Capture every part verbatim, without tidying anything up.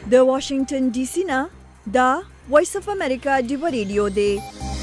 د واشنگټن ډي سي نه دا وایس اف امریکا ډیو ریډیو دی.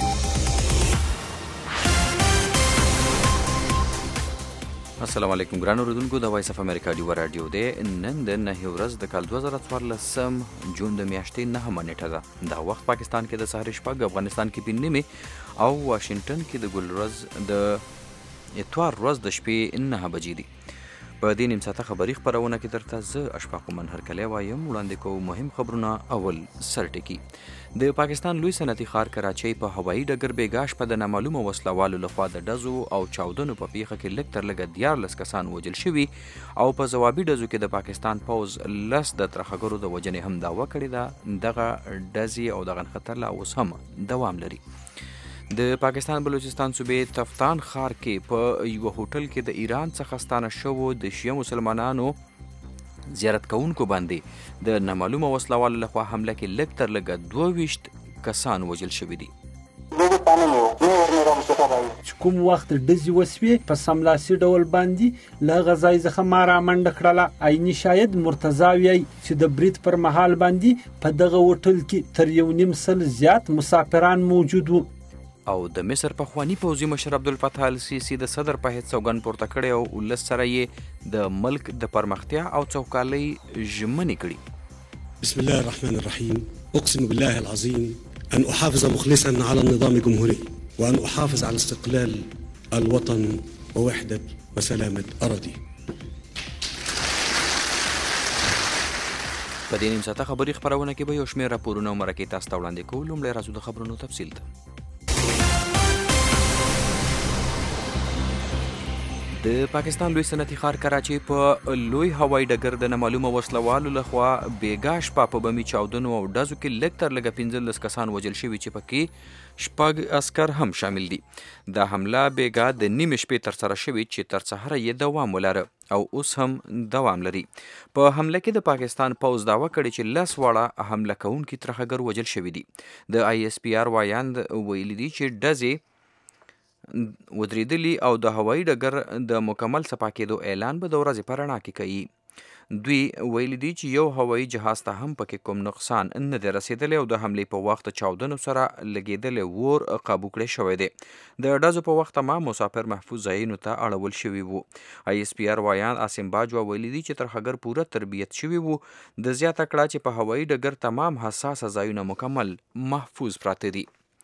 السلام علیکم ګرانو اوریدونکو، د وایس اف امریکا ډیو رادیو دی. نن د نهه ورځ د کال دوه زره څوارلسم جون د میاشتې نهمه نیټه ده. دا وخت پاکستان کې د سهار شپږ، افغانستان کې پنځه نیمې او واشنگټن کې د ګل ورځ د اتوار ورځ د شپې نهه بجې دي. په دې نیم ساعته خبري خپرونه کې درته زه اشفاق منهر کلی وایم. وړاندې کوو مهم خبرونه. اول سرټکی. د پاکستان لوی صنعتي ښار کراچۍ په هوایي ډګر بېګا شپه د نامعلومو وسلوالو لخوا د ډزو او چاودنو په پیښه کې لږ تر لږه دیارلس کسان وژل شوي او په ځوابي ډزو کې د پاکستان پوځ لس د ترهګرو د وژنې هم دعوه کړې ده. دغه ډزې او دغه خطر لا اوس هم دوام لري. د پاکستان بلوچستان صوبې تفتان ښار کې په یوه هوټل کې د ایران څخه ستانه شوو د شیعه مسلمانانو زیارت کوونکو باندې د نامعلومه وسلوالو لخوا حمله کې لږ تر لږه دوه ویشت کسان وژل شوي دي. کوم وخت ډزې وسوې په سملاسي ډول باندې له هغه ځای څخه ما رامنډه کړله. عیني شاهد مرتضی وایي چې د برید پر مهال باندې په دغه هوټل کې تر یو نیم سل زیات مسافران موجود وو. او د مصر پخوانی پوځي مشر عبدالفتاح السیسی د صدر په حیث سوګند پورته کړی او ولس سره یې د ملک د پرمختیا او څوکالۍ ژمنې کړي. بسم الله الرحمن الرحيم. أقسم بالله العظيم أن أحافظ مخلصا على النظام الجمهوري وأن أحافظ على استقلال الوطن ووحدة وسلامة أراضي. په دې نیم ساعته خبري خپرونه کې به یو شمېر راپورونه او مرکې تاسو ته وړاندې کوو. لومړی راځو د خبرونو تفصیل ته. د پاکستان لوی صنعتي ښار کراچۍ په لوی هوایي ډګر د نامعلومه وسلوالو لخوا بېګا شپه په بمي چاودنو او ډزو کې لږ تر لږه پنځلس کسان وژل شوي چې پکې شپږ عسکر هم شامل دي. دا حمله بېګا د نیمې شپې ترسره شوې چې تر سهاره یې دوام ولره او اوس هم دوام لري. په حمله کې د پاکستان پوځ دعوه کړې چې لس واړه حمله کوونکي ترهګر وژل شوي دي. د آی اس پی آر وایاند ویلي دي چې ډزې ودرېدلي او د هوایي ډګر د مکمل صفا کېدو اعلان به د ورځې په رڼا کې کوي. دوی ویلي دي چې یو هوایي جهاز ته هم پکې کوم نقصان نه دی رسېدلی او د حملې په وخت چاودنو سره لګېدلی اور قابو کړی شوی دی. د ډزو په وخت تمام مسافر محفوظ ځایونو ته اړول شوي وو. آی اس پی آر وایان عاصم باجوا ویلي دي چې ترهګر پوره تربیت شوي وو. د زیاته کړه چې په هوایي ډګر تمام حساسه ځایونه مکمل محفوظ پراته دي.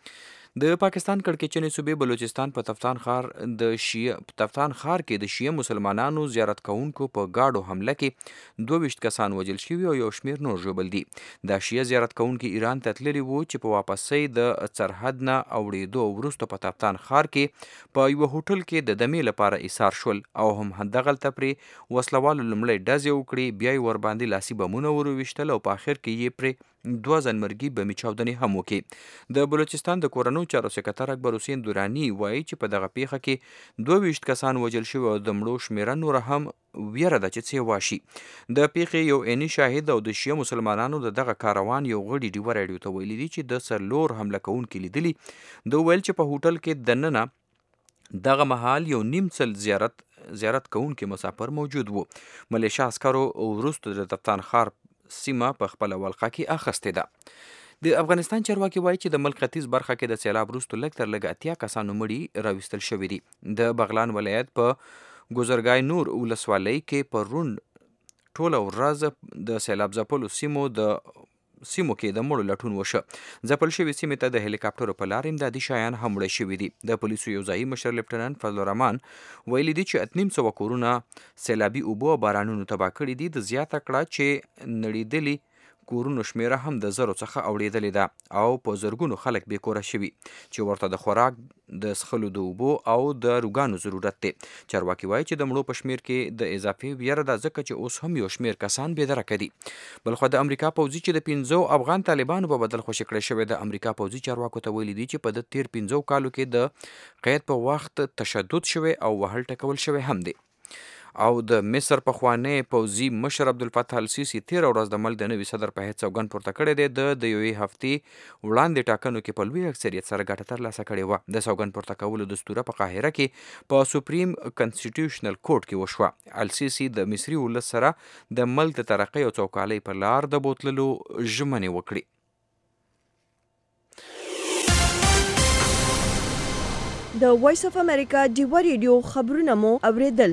د پاکستان کړکېچنې صوبې بلوچستان په تفتان ښار د شیعه تفتان ښار کې د شیعه مسلمانانو زیارت کوونکو په ګاډو حمله کې دوه ویشت کسان وژل شوي او یو شمېر نور ژوبل دي. دا شیعه زیارت کوونکي ایران ته تللي وو چې په واپسۍ د سرحد نه اوړېدو وروسته په تفتان ښار کې په یوه هوټل کې د دمې لپاره ایثار شول او هم همدغلته پرې وسلوالو لومړی ډزې وکړې، بیا یې ورباندې لاسي بمونه ور وویشتل او په آخر کې یې پرې دوه ځانمرګي بمي چاودنې هم وکړې. د بلوچستان د کورنو چارو سکرتر اکبر حسین دراني وایي چې په دغه پیښه کې دوه ویشت کسان وژل شوي او د مړو شمېره نوره هم ویره ده چې څه واشي. د پیښې یو عیني شاهد او د شیعه مسلمانانو د دغه کاروان یو غړي ډیوه راډیو ته ویلي دي چې د څلور حمله کوونکي لیدلي. د ویل چې په هوټل کې دننه دغه مهال یو نیم سل زیارت زیارت کوونکي مسافر موجود وو. ملیشه عسکرو وروسته د تفتان ښار سیمه په خپله ولقه کې اخیستې ده. د افغانستان چارواکي وایي چې د ملک ختیځ برخه کې د سیلاب وروسته لږ تر لږه اتیا کسانو مړي راویستل شوي دي. د بغلان ولایت په ګذرګای نور ولسوالۍ کې په روند ټوله ورځ د سیلاب ځپلو سیمو د سیمو کې د مړو لټون وشه. ځپل شوي سیمې ته د هلیکاپټرو په لار امدادي شیان هم وړي شوي دي. د پولیسو یو ځایي مشر لیفټننټ فضل الرحمن ویلي دي چې اتنیم سوه کورونه سیلابي اوبو او بارانونو تباه کړي دي. د زیاته کړه چې نړېدلي کورونو شمېره هم د زرو څخه اوړېدلې ده او په زرګونو خلک بې کوره شوي چې ورته د خوراک، د څښلو د اوبو او د روګانو ضرورت دی. چارواکي وایي چې د مړو په شمېر کې د اضافې ویره ده ځکه چې اوس هم یو شمېر کسان بې درکه دي. بلخوا د امریکا پوځي چې د پنځو افغان طالبانو په بدل خوشي کړی شوی د امریکا پوځي چارواکو ته ویلي دي چې په د تیر پنځو کالو کې د قید په وخت تشدد شوی او وهل ټکول شوی هم دی. او د مصر پخوانی پوځي مشر عبدالفتاح السیسي تیر ورځ د ملک د نوي صدر په هیڅ سوګند پورته کړی دی. د د یوې هفتې وړاندې ټاکنو کې په لوی اکثریت سره ګټه ترلاسه کړې وه. د سوګند پورته کولو دستوره په قاهره کې په سپریم کنسټیټیوشنل کورټ کې وشوه. السیسي د مصري ولس سره د ملک د ترقۍ او څوکالۍ په لار د بوتللو ژمنې وکړي. د وایس اف امریکا ډیوا ریډیو خبرونه مو اوریدل.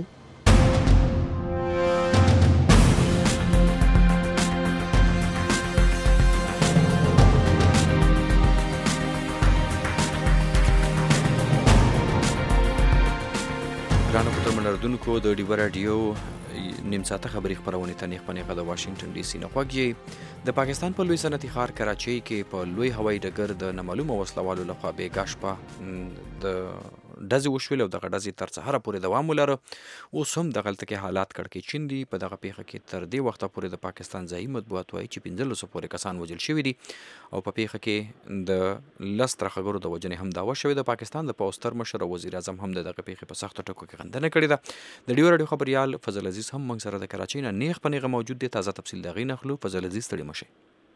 ګرانو کترمنردونکو د ډیوا راډیو نیم ساعته خبري خبرونه ته نیغ پنیغه د واشنگټن ډي سي نه خوږی. د پاکستان په لوی صنعتي ښار کراچۍ کې په لوی هوایي ډګر د نامعلومه وسلوالو لخوا بېګا شپه د ډزې وشولې او دغه ډزې تر سهاره پورې دوام ولره. اوس هم دغلته کې حالات کړکېچن دي. په دغه پیښه کې تر دې وخته پورې د پاکستان ځایي مطبوعات وایي چې پنځلسو پورې کسان وژل شوي دي او په پیښه کې د لس ترهګرو د وژنې هم دعوه شوې ده. پاکستان د پوځ ستر مشر او وزیر اعظم هم د دغه پیښې په سختو ټکو کې غندنه کړې ده. د ډیو راډیو خبریال فضل عزیز هم موږ سره د کراچۍ نه نیغ په نیغه موجود دی. تازه تفصیل د هغې نخلو. فضل عزیز ستړي مه شئ.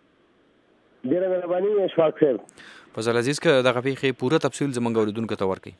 ډېره مهرباني اشفاق صاحب. فضل عزیز که دغه پیښې پوره تفصیل زموږ اورېدونکو ته ورکړئ.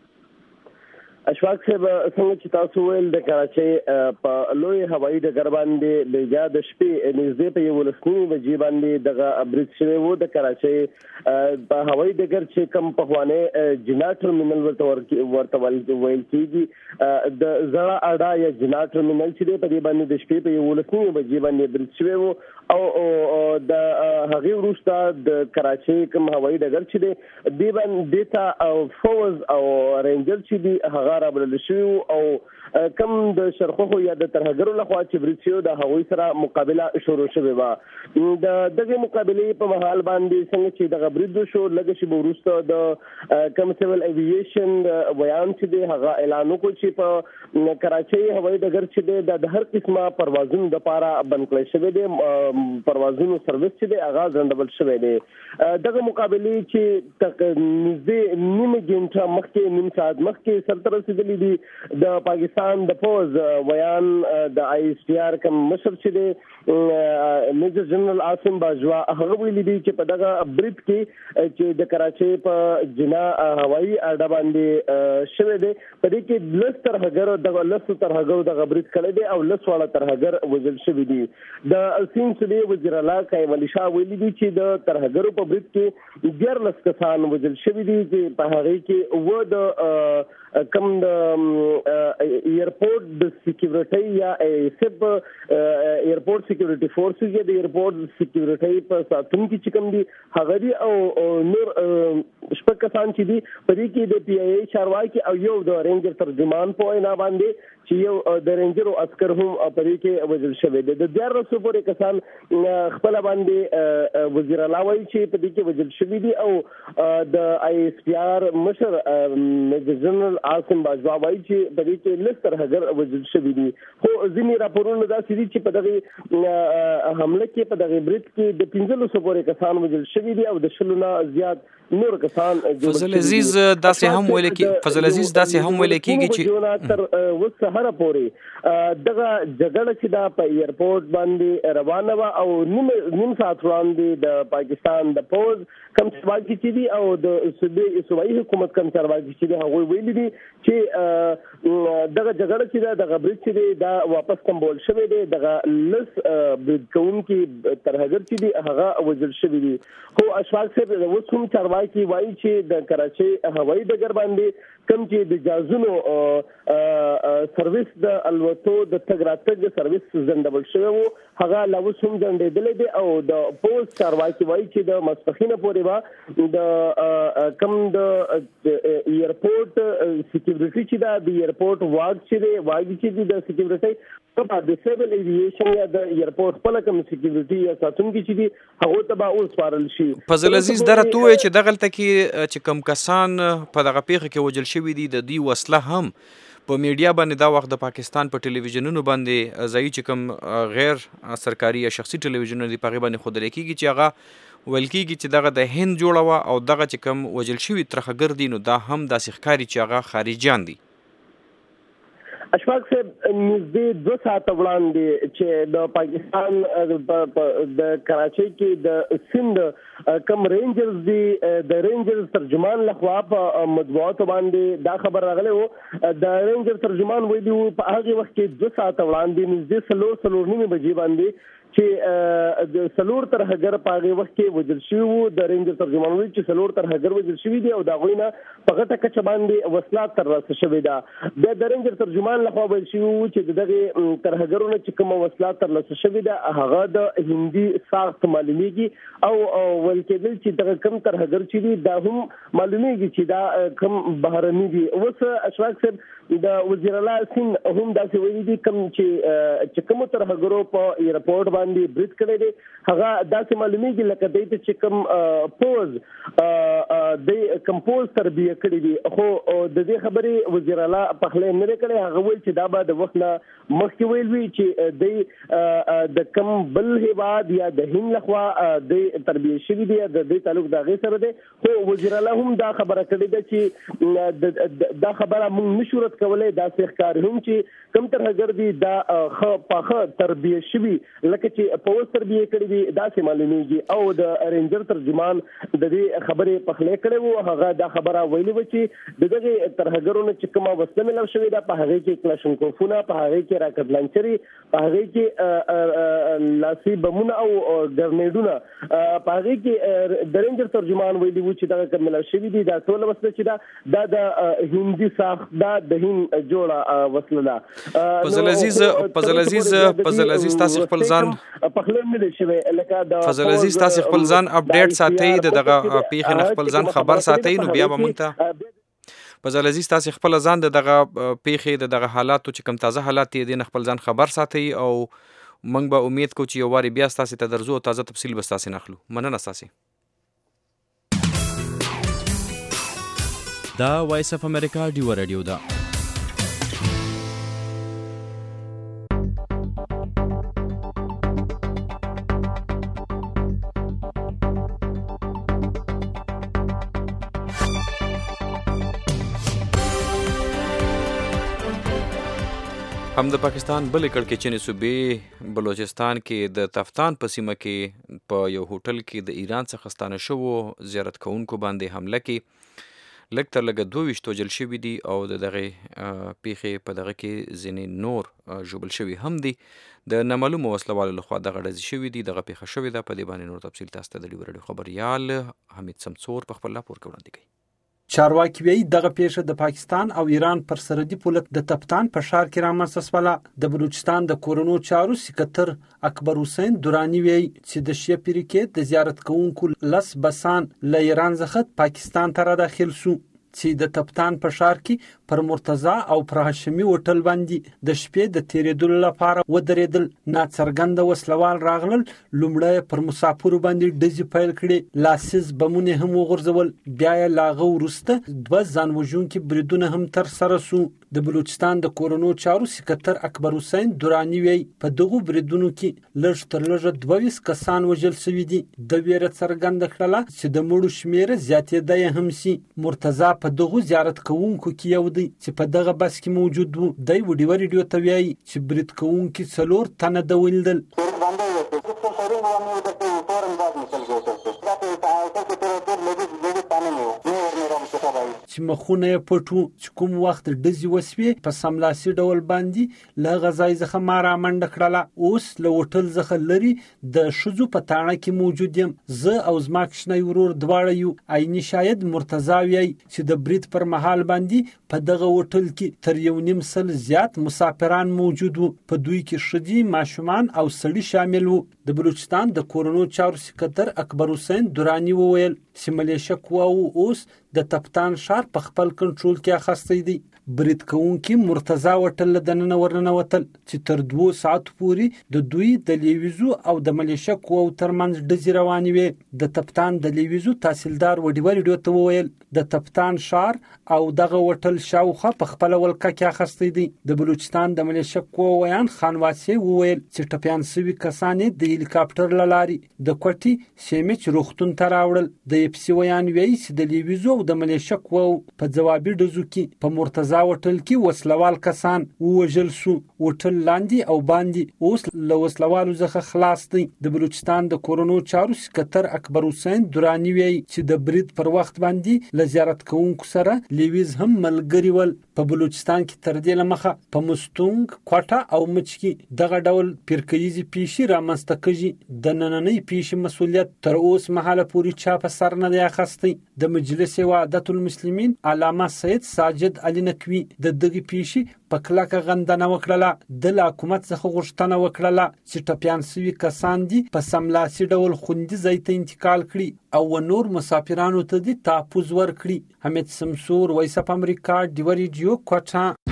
اشفاق صاحب څنګه چې تاسو ویل د کراچۍ په لوی هوایي ډګر باندې بېګا د شپې نږدې په یولس نیمې بجې باندې دغه برید شوی و. د کراچۍ په هوایي ډګر چې کوم پخوانی جنا ټرمینل ورته ویل کېږي د زړه اډا یا جنا ټرمینل چې دی په دې باندې د شپې په یولس نیمې بجې باندې برید شوی و او د هغې وروسته د کراچۍ کوم هوایي ډګر چې دی دې باندې ته فوز او رینجر چې دي هغه رابلل شوي او کم د شرخوخو یا د ترهګرو لخوا چې برید شوی د هغوی سره مقابله شروع شوې وه. د دغې مقابلې په مهال باندې څنګه چې دغه برید وشو لږه شېبه وروسته د کوم سیول ایویشن بیان چې دی هغه اعلان وکړ چې په کراچۍ هوایي ډګر چې دی د هر قسمه پروازونو دپاره بند کړی شوی دی. پروازونو سروس چې دی هغه ځنډول شوی دی. دغه مقابلې چې نږدې نیمه ګنټه مخکې نیم ساعت مخکې سرته رسېدلي دي. د پاکستان د پوز ویان د آی ایس ټي آر کوم مشر چې دی میجر جنرال عاصم باجوا هغه ویلي دي چې په دغه برید کې چې د کراچۍ په جنا هوایي اډه باندې شوی دی په دې کې لس ترهګرو دغه لسو ترهګرو دغه برید کړی دی او لس واړه ترهګر وژل شوي دي. د سیند صوبې وزیر اعلی قایم علي شاه ویلي دي چې د ترهګرو په برید کې دیارلس کسان وژل شوي دي چې په هغې کې اووه د کم د ایرپورټ د سکیورټي یا سب ایرپورټ سکیورټي فورسز یا د ایرپورټ سکیورټي په ساتونکو چې کوم دي هغه دي او نور شپږ کسان چې دي په دې کې د پی ای ای چارواکي او یو د رینجر ترجمان په وینا باندې چې یو د رینجرو عسكر هم په دې کې وژل شوی دی. د دیارلسو پورې کسان خپل باندې وزیر اعلی وایي چې په دې کې وژل شوي دي او د آی ایس پی آر مشر میجر جنرال عاصم باجوا وایي چې په دې کې لس ترهګر وژل شوي دي. خو ځینې راپورونه داسې دي چې په دغه حمله کې په دغه برید کې د پنځلسو پورې کسان وژل شوي دي او د شلو نه زیات نور کسان. فضل عزیز داسې هم ویل کېږي فضل عزیز داسې هم ویل کېږي چې تر اوس سهاره پورې دغه جګړه چې دا په ایرپورټ باندې روانه وه او نیم نیم ساعت وړاندې د پاکستان د پوز کم چارواکي چې دي او د صوبایي حکومت کم چارواکي چې دي هغوی ویلي دي چې دغه جګړه چې ده دغه برید چې دی دا واپس کمبول شوی دی. دغه لس برید کوونکي ترهګر چې دي هغه وژل شوي دي. خو اشفاق صاحب اوس هم چارواکي وایي چې د کراچۍ هوایي ډګر باندې کوم چې د جازونو سرویس د الوتو د تګ راتګ سرویس ځنډول شوی و هغه لا اوس هم ځنډېدلی دی او د پوز چارواکي وایي چې د ماسپښینه پورې به د کوم د ایرپورټ سکیورټي چې ده د ایرپورټ واګ چې دی واګ چې دي د سکیورټي په د سیول ایویشن یا د ایرپورټ په لکه سکیورټي یا ساتونکي چې دي هغه ته به اوس سپارل شي. فضل عزیز دره تو چې دغلته کې چې کوم کسان په دغه پیښه کې وژل شوي دي د دوی وسله هم په میډیا باندې دا وخت د پاکستان په ټلویزیونونو باندې ځایي چې کوم غیر سرکاري یا شخصي ټلویزیونونه دي په هغې باندې ښودل کېږي چې هغه ویل کېږي چې دغه د هند جوړه وه او دغه چې کوم وژل شوي ترهګر دي نو دا هم داسې ښکاري چې هغه خارجیان دي. اشفاق صاحب نږدې دوه ساعته وړاندې چې د پاکستان د کراچۍ کې د سند کم رینجرز دي د رینجرز ترجمان لخوا په مطبوعاتو باندې دا خبر راغلی و. د رینجر ترجمان ویلي و په هغه وخت کې دوه ساعته وړاندې نږدې څلور څلور نیمې بجې باندې چې د سلور تر هغه په هغه وخت کې وجل شوی وو. د رینجر ترجمان ویل چې سلور تر هغه وجل شوی دی او دا غوینه په غټه کچ باندې وسلات تر راسه شوی دا. د رینجر ترجمان لخوا ویل شوی وو چې دغه تر هغهونه چې کوم وسلات تر راسه شوی دا هغه د هندي ساخت معلومیږي او ول کېدل چې دغه کم تر هغه چې دی دا هم معلومیږي چې دا کم بهرني دي. اوس اشراق صاحب د وزیر الله سین هم داسې ویلي دي کم چې چې کوم تر هغه په ایرپورټ باندې برید کړی دی هغه داسې معلومیږي لکه دوی ته چې کوم پوز د کمپوز تربیه کړی دی. خو د دې خبرې وزیر الله په خله نه کړی. هغه ویل چې دا به د وخت نه مخکې ویل وی چې د د کم بل هیواد یا د هند لخوا د تربیه شوی دی د دې تعلق د غي سره دی. خو وزیر الله هم دا خبره کړې ده چې دا خبره موږ نشورت کولای دا ښکار هم چې کم تر هغه دی دا خ په تربیه شوی لکه چې په وستر به کړی دی دا سه معلومیږي. او د رینجر ترجمان د دې خبرې په خله کړي وو هغه دا خبره ویلي و چې دغه تر هغهونه چې کومه وسله ملو شوی دا په هغه کې کلاشنکوفونه په هغه کې راکټ لانچري په هغه کې لاسي بمونه او ګرنیډونه په هغه کې د رینجر ترجمان ویلي و چې دا کومه شوی دی دا ټول وسله چې دا د هندي ساخت دا د هند جوړه وسله ده. فضل عزیز فضل عزیز فضل عزیز تاسو خپل ځان فضل عزیز تاسو خپل ځان اپډیټ ساتي دغه پیښه نه خپل ځان خبر ساتي نو بیا به مونږ فضل عزیز تاسو خپل ځان دغه پیښه دغه حالاتو چې کم تازه حالات دي نه خپل ځان خبر ساتي او مونږ به امید کوو چې یو واری بیا تاسو ته درځو تازه تفصیل به تاسو نخلو. مننه تاسو. دا وایس اف امریکا دی رادیو دا هم د پاکستان بلې کړکېچنې صوبې بلوچستان کې د تفتان په سیمه کې په یو هوټل کې د ایران څخه ستانه شوو زیارت کوونکو باندې حمله کې لږ تر لږه دوه ویشت وژل شوي دي او د دغې پیښې په دغه کې ځینې نور ژوبل شوي هم دي. د نامعلومو وسلوالو لخوا دغه ډزې شوي دي. دغه پیښه شوې ده. په دې باندې نور تفصیل تاسو ته د ډیو رادیو خبریال حمید سمڅور په خپل راپور کې وړاندې کوي. چارواکي وایي دغه پیښه د پاکستان او ایران پر سرحدي پوله د تفتان په ښار کې رامنځته شوله. د بلوچستان د کورونو چارو سکرټر اکبر حسین درانی وایي چې د شیعه فرقې د زیارت کوونکو لس بسان له ایران څخه پاکستان ته را داخل شو چې د تفتان په ښار کې پر مرتضی او پر هاشمي هوټل باندې د شپې د تیرېدلو لپاره ودرېدل. ناڅرګنده وسلوال راغلل. لومړی پر مسافرو باندې ډزې پیل کړې. لاسیز بمونه هم وغورځول. بیا یې له هغه وروسته دوه ځان وژونکي بریدونه هم ترسره سو. د بلوچستان د کورونو چارو سکرټر اکبر حسین درانی وایي په دغو بریدونو کې لږ تر لږه دوه ویشت کسان وژل شوي دي. د ویره څرګنده کړله چې د مړو شمېره زیاتېدی هم سي. مرتضی په دغو زیارت کوونکو کې یو دی چې په دغه بس کې موجود وو. دی وډیو ریډیو ته وایي چې برید کوونکي څلور تنه ده ولیدل. چې مخونه یې پټ وو. چې کوم وخت ډزې وسوې په سملاسي ډول باندې له هغه ځای څخه ما رامنډه کړله. اوس له هوټل څخه لرې د ښځو په تاڼه کې موجود یم. زه او زما کوچنی ورور دواړه یو. عیني شاهد مرتضی وایي چې د برید پر مهال باندې په دغه هوټل کې تر یو نیم سل زیات مسافران موجود وو. په دوی کې ښځې، ماشومان او سړي شامل وو. د بلوچستان د کورونو چارو سکرټر اکبر حسین درانی وویل چې ملیشه قواو اوس د تفتان ښار په خپل کنټرول کې اخیستی دی. برید کوونکي مرتضی هوټل له دننه ورننوتل چې تر دوو ساعتو پورې د دوی د لیویزو او د ملیشه قواو ترمنځ ډزې روانې وې. د تفتان د لیویزو تحصیلدار وډیو ریډیو ته وویل د تفتان ښار او دغه هوټل شاوخوا په خپله ولکه کې اخیستی دی. د بلوچستان د ملیشه قواو ویان خان واسع وویل چې ټپیان شوي کسان یې د هلیکاپټر له لارې د کوټې سیمچ روغتون ته راوړل. د اف سی ویان وایي چې د لیویزو او د ملیشه قواو په ځوابي ډزو کې په مرتضی دا هوټل کې وسلوال کسان ووژل شو. هوټل لاندې او باندې اوس له وسلوالو څخه خلاص دی. د بلوچستان د کورونو چارو سکتر اکبر حسین درانی وی چې د برید پر وخت باندې له زیارت کوونکو سره لیویز هم ملګري ول. په بلوچستان کې تر دې لمخه په مستونګ، کوټه او مچکی دغه ډول پیرکیزي پیشي رامنځته کیږي. د نننۍ پیشي مسولیت تر اوس مهاله پورې چا په سر نه دی اخیستی. د مجلس وحدت المسلمین علامه سید ساجد علي نقوي د دغه پیشي په کلکه غندنه وکړه. د حکومت څخه غوښتنه وکړه چې ټپیان شوي کسان دي په سملاسي ډول خوندي ځای ته انتقال کړي او نور مسافرانو ته دي تحفظ ورکړي. حمید سمسور، وایس اف امریکا، ډیو ریډیو، کوټه.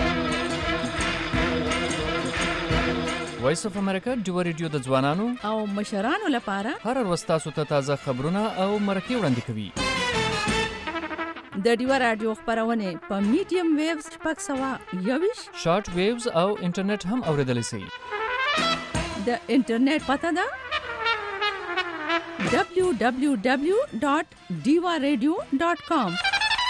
وایس اف امریکا ډیو ریډیو د ځوانانو او مشرانو لپاره هر ورځ تاسو ته تازه خبرونه او مرکې وړاندې کوي. د ډیو رادیو خبرونه په میډیم ویوز شپږ سوه یوویشت، شارټ ویوز او انټرنیټ هم اوریدلی شئ. د انټرنیټ پته ده دبلیو دبلیو دبلیو ډاټ ډیو ریډیو ډاټ کام.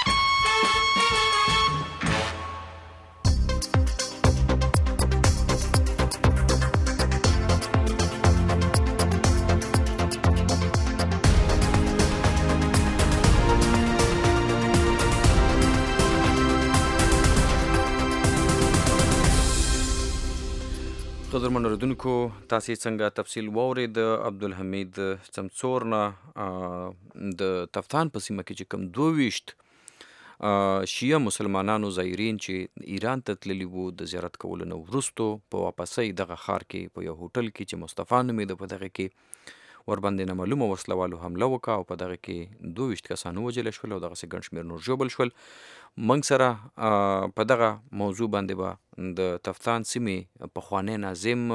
قدرمن اوریدونکو، تاسو څنګه تفصیل واورید د عبدالحمید څمڅور نه د تفتان په سیمه کې چې کوم دوه ویشت شیعه مسلمانانو زایرین چې ایران ته تللي وو د زیارت کولو نه وروستو په واپسۍ دغه ښار کې په یو هوټل کې چې مصطفی نومېده په دغه کې ورباندې نامعلومه وسلوالو حمله وکړه او په دغه کې دوه ویشت کسان ووژل شول او دغسې ګڼ شمېر نور ژوبل شول. موږ سره په دغه موضوع باندې به د تفتان سیمې پخوانی ناظم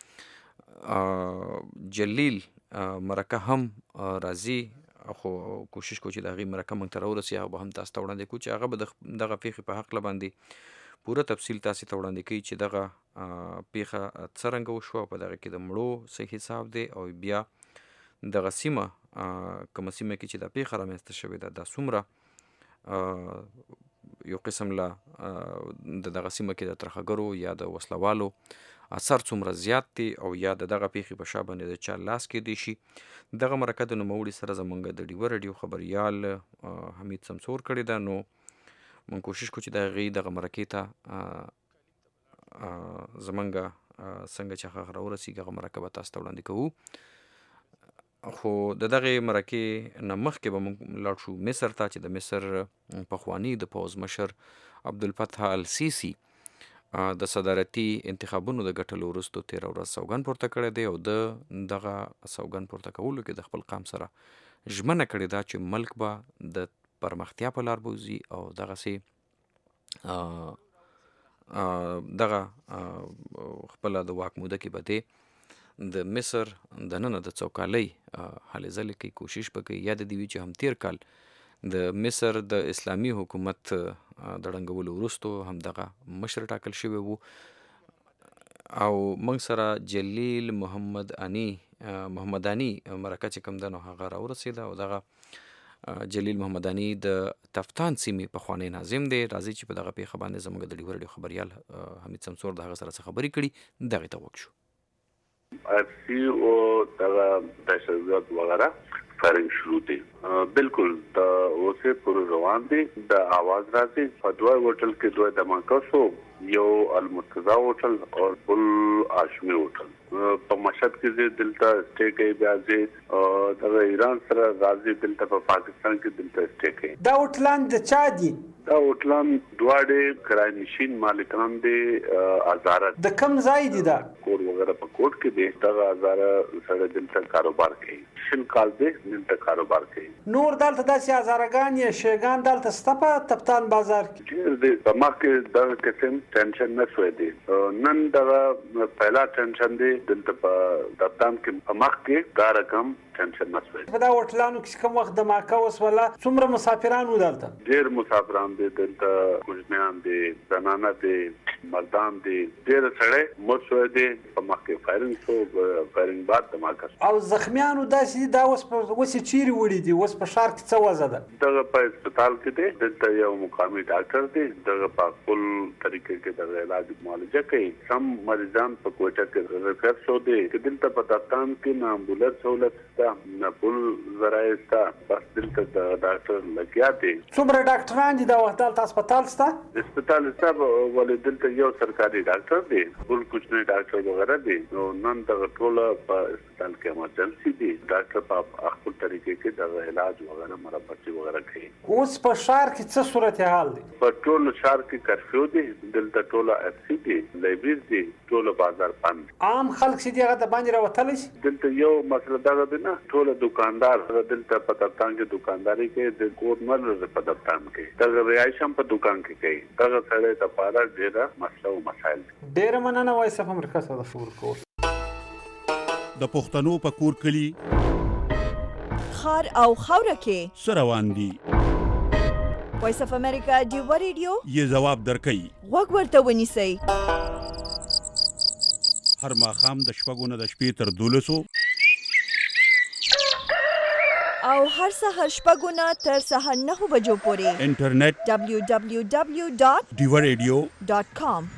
جلیل مرکه هم راځي، خو کوشش کوو چې د هغې مرکه موږ ته راورسي، هغه به هم تاسو ته وړاندې کړو چې هغه به د دغه پیښې په هکله باندې پوره تفصیل تاسو ته وړاندې کوي چې دغه پیښه څرنګه وشوه، په دغه کې د مړو څه حساب دی او بیا دغه سیمه کومه سیمه کې چې دا پیښه رامنځته شوې ده دا څومره یو قسم له د دغه سیمه کې د ترخګرو یا د وسلوالو اثر څومره زیات دی او یا د دغه پیښې په شا باندې د چا لاس کې دی شي. دغه مرکه د نوموړي سره زمونږ د ډیو ریډیو خبریال حمید څمڅور کړې ده. نو موږ کوشش کوو چې د هغې دغه مرکې ته زمونږ څنګه چې هغه راورسېږي هغه مرکه به تاسو ته وړاندې کوو. خو د دغې مرکې نه مخکې به موږ لاړ شو مصر ته چې د مصر پخواني د پوځ مشر عبدالفتاح السیسي د صدارتي انتخابونو د ګټلو وروستو تېره ورځ سوګند پورته کړی دی او د دغه سوګند پورته کولو کې د خپل قام سره ژمنه کړې ده چې ملک به د پرمختیا په لار بوځي او دغسې دغه خپله د واک موده کې به دی د مصر د ننه د څوکالۍ هلې ځلې کوي، کوشش به کوي. یاد دې وي چې هم تیر کال د مصر د اسلامي حکومت د ړنګولو وروستو همدغه مشر ټاکل شوی وو او موږ سره جلیل محمد اني محمد اني مرکه چې کوم ده نو هغه راورسېده او دغه جلیل محمد اني د تفتان سیمې پخوانی ناظم دی. راځي چې په دغه پیښه باندې زموږ د ډیو ریډیو خبریال حمید څمڅور د هغه سره څه خبرې کړي، دغې ته وکړو. ارسی او دغه دهشتګرد وغیرہ فایرنګ شروع دي. بالکل د اوسه پر روان دي. د आवाज راځي په دوه هوټل کې دوه دماکه شو، یو المرتضی هوټل او بل هاشمي هوټل په مشهد کې دلته سټې کوي. بیا چې د ایران سره راځي دلته په پاکستان کې دلته سټې کوي. دا هوټلان د چا دي؟ دا هوټلان دواړه کرای نشین مالکان دي. ازاره د کم ځای دي؟ دا کور وغیرہ په کوټ کې دي. دا ازاره سره دلته کاروبار کوي، شل کال دي دلته کاروبار کوي. نور دلته داسې ازارګان یا شیګان دلته سته په تفتان بازار کې؟ ډېر دي. په مخ کې دا قسم ټینشن نه شوی دی. نن دا پهلا ټینشن دی دلته په تفتان کې. په مخ کې دا رقم ټینشن نه شوی. په دا هوټلانو کې کوم وخت د ماکه وسوله څومره مسافران و دلته؟ ډېر مسافران دي دلته، کوچنیان دي، زنانه دي، مردان دي، ډېر سړی مړ شوی دی. په مخ کې فایرنګ شو، فایرنګ بعد دماکه. او زخمیانو داسې السي دا اوس اوس چیرې وړي دي اوس په ښار کې څه وضع ده؟ دغه په هسپتال کې دی دلته یو مقامي ډاکټر دی دغه په خپل طریقې کې د علاج معالجه کوي. سم مریضان په کوټه کې ریفر شو دي چې دلته په دفتان کې نه امبولانس سہولت شته نه پل ذرایع شته بس دلته د ډاکټر لګیا دي. څومره ډاکټران دي دا وخت دلته هسپتال شته؟ هسپتال شته ولې دلته یو سرکاري ډاکټر دی بل کوچنی ډاکټر وغیرہ دی نو نن دغه ټول په هسپتال کې ایمرجنسي دي ډاکټر په خپل طریقې کې د علاج وغیرہ مربچي وغیرہ کوي. اوس په ښار کې څه صورتحال دی؟ په ټول ښار کې کرفیو دی دلته ټول اف سی دی لایبریز دی ټول بازار بند. عام خلک چې دغه د باندې راوتلی شي دلته یو مسله دا ده نه ټول دکاندار دلته په دفتر کې دکانداري کوي د کور مل په دفتر کې دغه رایش هم په دکان کې کوي دغه سره د پاره ډیره مسله او مسایل. ډیره مننه وایس اف امریکا سره د خبرو کول. د پښتنو په کور کلی خار او خاوره کې سروان دي وایس اف امریکا ډیوا ریډیو یې جواب درکړي وګ ورته ونیسئ هر ماښام د شپږو نه د شپې تر دولسو او هر سهار شپږو نه تر سهار نهو بجو پورې انټرنیټ دبلیو دبلیو دبلیو ډاٹ ډیوا ریډیو ډاٹ کام.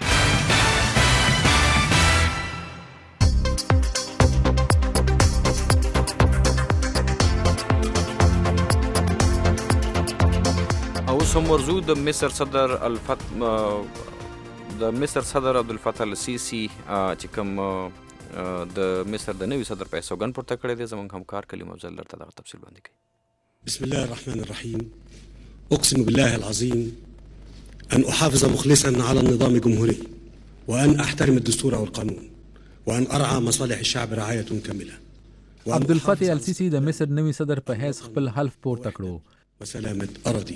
اوس هم ورزو د مصر صدر الفت د مصر صدر عبدالفتاح السیسی چې کوم د مصر د نوي صدر په سوګند پورته کړی دی زموږ همکار کلیم افضل درته دغه تفصیل وړاندې کوي. بسم الله الرحمن الرحيم أقسم بالله العظيم أن أحافظ مخلصا على النظام الجمهوري وأن أحترم الدستور والقانون وأن أرعى مصالح الشعب رعاية كاملة. عبدالفتاح السیسی د مصر نوي صدر په حیث خپل حلف پورته کړو وسلامة أرضي.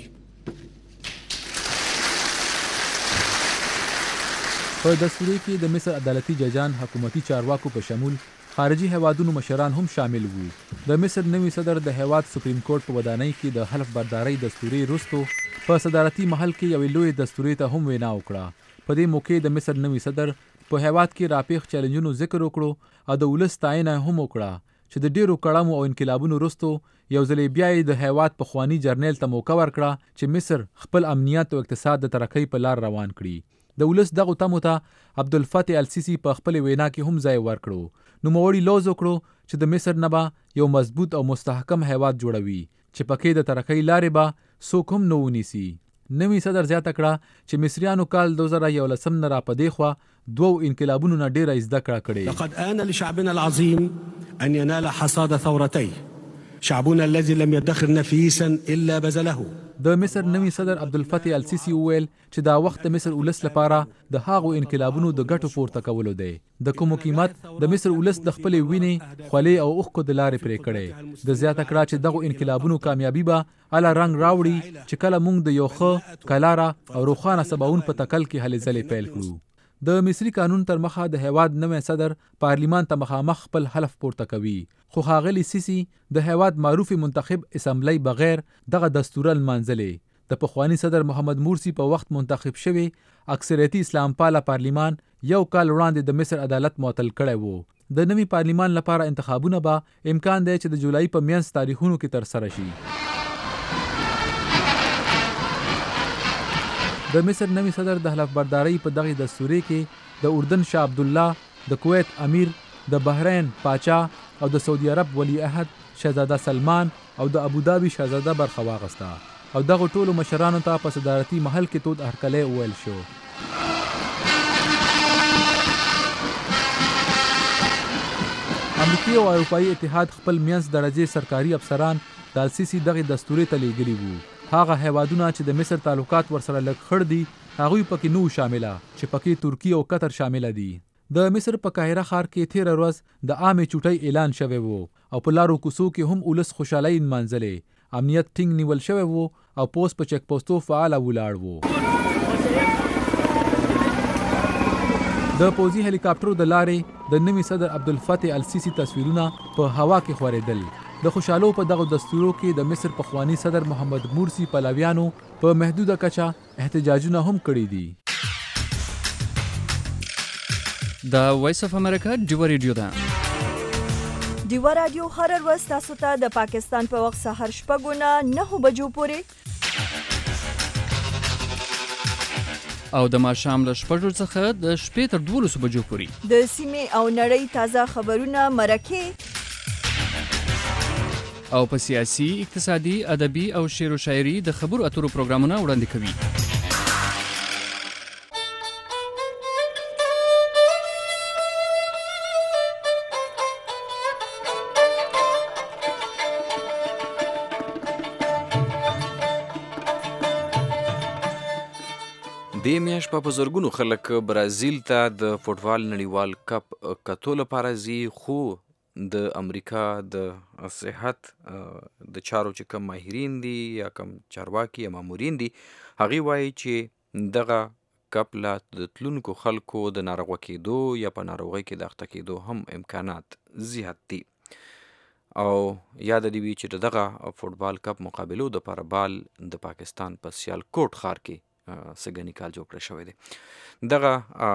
په دستوري کې د مصر عدالتي ججان حکومتي چارواکو په شمول خارجي هیوادونو مشران هم شامل وو. د مصر نوي صدر د هیواد سپریم کورټ په ودانۍ کې د حلف بردارۍ دستوري وروستو په صدارتي محل کې یوې لوی دستوري ته هم وینا وکړه. په دې موقع د مصر نوي صدر په هیواد کې راپېښ چیلنجونو ذکر وکړو او د ولس ستاینه هم وکړه چې د ډیرو کړمو او انقلابونو وروستو یو ځل بیا د هیواد پخوانی جرنیل ته موقع ورکړه چې مصر خپل امنیت او اقتصاد د ترقۍ په لار روان کړي. د ولس دغه تمو ته عبدالفتاح السیسی په خپل وینا کې هم ځای ورکړو. نوموړي لوز وکړو چې د مصر نه به یو مضبوط او مستحکم هیواد جوړوي چې پکې د ترقۍ لارې به څوک هم نه ونیسي. نوي صدر زیاته کړه چې مصریانو کال دوه زره یولسم نه را پدې خوا دوو انقلابونو نه ډیره زده کړه کړې. لقد آن لشعبنا العظيم أن ينال حصاد ثورتيه شعبنا الذي لم يدخر نفيسا إلا بذله. د مصر نوي صدر عبدالفتاح السیسی وویل چې دا وخت مصر ولس لپاره د هغو انقلابونو د ګټو پورته کولو دی د کومو قیمت د مصر ولس د خپلې وینې خولې او اوښکو د لارې پرې کړی. د زیاته کړه چې دغو انقلابونو کامیابي به اله رنګ راوړي چې کله موږ د یو ښه کلاره او روښانه سباوون په تکل کې هلې ځلې پیل کړو. د مصري قانون تر مخه د هیواد نوی صدر پارلیمان ته مخامخ خپل حلف پورته کوي خو ښاغلي سیسی د هیواد معروفي منتخب اسمبلی بغیر دغه دستور لمانځلې. د پخوانی صدر محمد مرسی په وخت منتخب شوی اکثریتي اسلام پاله پارلیمان یو کال وړاندې د مصر عدالت معطل کړی وو. د نوي پارلیمان لپاره انتخابونه به امکان دی چې د جولای په میانځ تاریخونو کې ترسره شي. د مصر نوي صدر د حلف بردارۍ په دغه دستوري کې د اردن شاه عبدالله، د کویت امیر، د بحرین پاچا او د سعودي عرب ولی عهد شهزاده سلمان او د ابوظبي شهزاده برخه واغسته او دغه ټولو مشرانو ته په صدارتي محل کې تود هرکلی وویل شو. امریکایي او اروپایي اتحاد خپل منځ درجه سرکاري افسران د السیسی دغه دستوري ته لیږلي وو. هغه هیوادونه چې د مصر تعلقات ورسره لږ خړ دي هغوی پکې نو شامله چې پکې ترکیه او قطر شامله دي. د مصر په قاهره ښار کې تیره ورځ د عامې چوټۍ اعلان شوی وو او په لارو کوڅو کې هم ولس خوشحالۍ نمانځلې. امنیت ټینګ نیول شوی وو او پوس په چک پوسټو فعاله ولاړ وو. د پوځي هلیکاپټرو د لارې د نوي صدر عبدالفتاح السیسی تصویرونه په هوا کې خورېدل. د خوشحالو په دغه دستورو کې د مصر پخوانی صدر محمد مرسی پلویانو په محدوده کچه احتجاجونه هم کړي دي. د وایس اف امریکا ډیوا ریډیو ده. ډیوا رادیو هر ورځ تاسو ته د پاکستان په وخت سهار شپږ نه نهه بجو پورې او د ماښام له شپږو څخه د شپې تر دولسو بجو پورې د سیمې او نړۍ تازه خبرونه مرکې او په سیاسي، اقتصادي، ادبي او شعر و شاعري د خبرو اترو پروګرامونه وړاندې کوي. د میاشت په بزرګونو خلک برازیل ته د فوټبال نړیوال کپ کتو لپاره ځي، خو د امریکا د صحت د چارو چې کم ماهرین دي یا کم چارواکي یا مامورین دي هغوی وایي چې دغه کپ لا د تلونکو خلکو د ناروغه کېدو یا په ناروغۍ کې د اخته کېدو هم امکانات زیات دي. او یاد دې وي چې دغه فوټبال کپ مقابلو دپاره بال د پاکستان په سیالکوټ ښار کې سګنی کال جوړ کړی شوی دی. دغه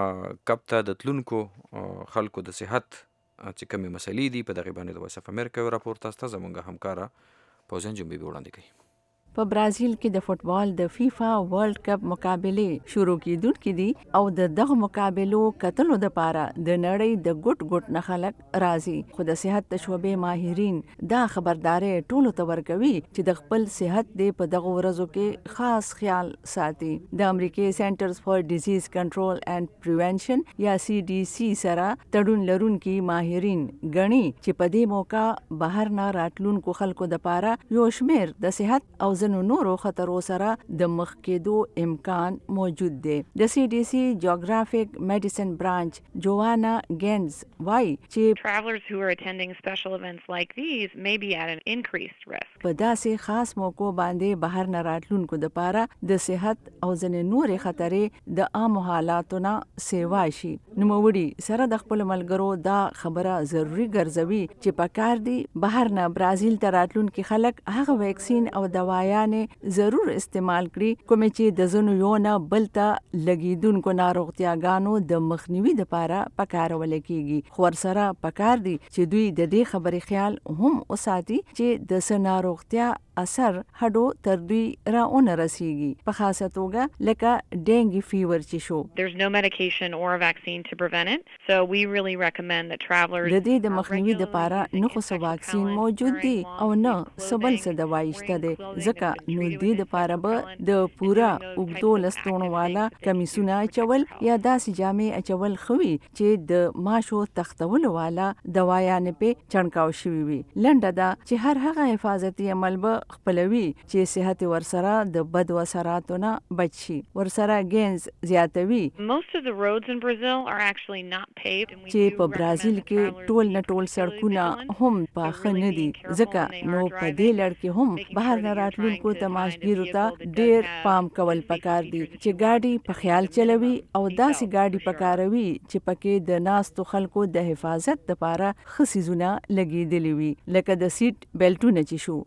کپ ته د تلونکو خلکو د صحت چې کومې مسلې دي په دغې باندې د وایس اف امریکا یو راپور تاسو ته زموږ همکاره پوزین جنبي وړاندې کوي. په برازیل کې د فوټبال د فیفا ورلد کپ مقابله شروع کیدونکې دي او د دغه مقابلو کتلو لپاره د نړۍ د ګټ ګټ نه خلک راځي. خو د صحت د شعبې ماهرین دا خبرداري ټولو ته ورکوي چې د خپل صحت د په دغه ورځو کې خاص خیال ساتي. د امریکای سنټرز فار ډیزیز کنټرول اینڈ پریونشن یا سی ډي سی سره تړون لرونکي ماهرین ګڼي چې په دې موقع بهر نه راتلونکو خلکو لپاره یو شمیر د صحت او ځنو نورو خطرو سره د مخ کېدو امکان موجود دی. د سی ډي سی جیوګرافیک میډیسن برانچ جوانا گینز وایي چې travelers who are attending special events like these may be at an increased risk. په داسې خاص موقعو باندې بهر نه راتلونکو لپاره د صحت او ځنې نورې خطرې د عامو حالاتو نه سیوا شي. نوموړي سره د خپل ملګرو دا خبره ضروری ګرځوي چې په کار دی بهر نه برازیل ته راتلونکي خلک هغه ویکسین او دوايان ضرور استعمال کړي کومې چې د ځنو یو نه بل ته لګیدونکو ناروغتیاګانو د مخنیوي لپاره پکارول کیږي. خو ورسره پکار دي چې دوی د دې خبرې خیال هم وساتي چې د سناروغتیا اثر هډو تر دوی راون رسیږي، په خاصه توګه لکه ډینګي فیور چې شو. There's no medication or a vaccine to prevent it, so we really recommend that travelers د دې د مخنیوي لپاره نه خو څه واکسین موجود دي او نه څه بل څه دوايي شته دي، ځکه نو دې لپاره به د پورا اوږدو لستونو والا کمیسونه اچول یا داسې جامې اچول خوي چې د ماشو تختولو والا دوايان په چڼکاو شوي وي. لنډه دا چې هر هغه حفاظتي عمل به خپلوي چې صحت ورسره د بد اثراتو نه بچ شي. ورسره گینز زیاتوي most of the roads in Brazil are actually not paved چې په برازیل کې ټول نه ټول سړکونه هم پاخه نه دي، ځکه نو په دې لړ کې هم بهر نه راتلونکو تماشګیرو ته ډیر پام کول پکار دي چې گاډي په خیال چلوي او داسې گاډي پکاروي چې پکې د ناستو خلکو د حفاظت لپاره خصيزونه لګیدلې وي، لکه د سیټ بیلټونه چې شو.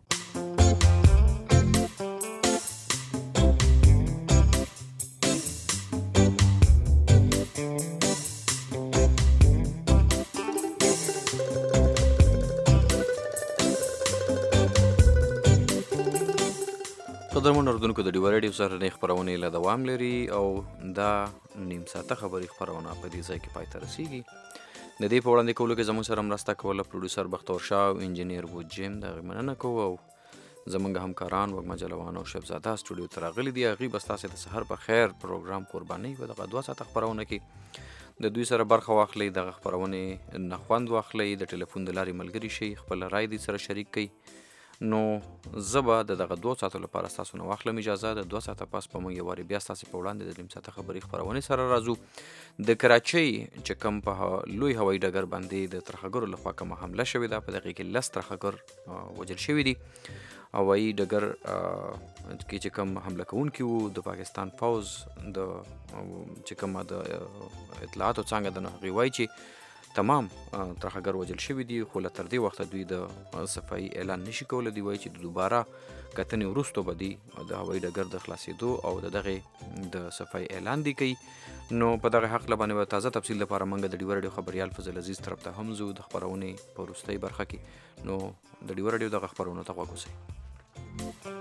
قدرمن اردوونکو د ډیوا رادیو سره نه خبرونه له دوام لري او دا نیم ساعته خبري خبرونه په دې ځای کې پای ته رسیږي. د دې په وړاندې کولو کې زموږ سره مرسته کوله پروډوسر بختور شاه او انجینیر بوجیم د مننه کوو او زمونږ همکاران وګما جلوان او شبزاده سټوډیو ته راغلي دي. هغوی به ستاسې د سحر په خیر پروګرام قرباني په دغه دوه ساعته خپرونه کې د دوی سره برخه واخلئ، دغه خپرونې نه خوند واخلئ، د ټلیفون د لارې ملګري شئ، خپل رای دې سره شریک کړئ. نو زه به د دغه دوه ساعتو لپاره ستاسو نه واخلم اجازه. د دوه ساعته پس به موږ یو وارې بیا ستاسې په وړاندې د نیم ساعته خبري خپرونې سره راځو. د کراچۍ چې کوم په لوی هوایي ډګر باندې د ترهګرو لخوا کومه حمله شوې ده، په دغې کې لس ترهګر وژل شوي دي. هوایي ډګر کې چې کوم حمله کوونکي وو د پاکستان پوځ د چې کومه د اطلاعاتو څانګه ده، نو هغوی وایي چې تمام ترهګر وجل شوی دي، خو له تر دې وخته دوی د صفایي اعلان نشي کولی. دی وایي چې د دوباره کتنې وروسته به دی د هوایي ډګر د خلاصېدو او د دغې د صفایي اعلان دی کوي. نو په دغه حق باندې به تازه تفصیل لپاره موږ د ډیوه راډیو خبریال فضل عزیز طرف ته هم ځو د خپرونې په وروستۍ برخه کې. نو د ډیوه راډیو دغه خپرونو ته غوږ اوسئ.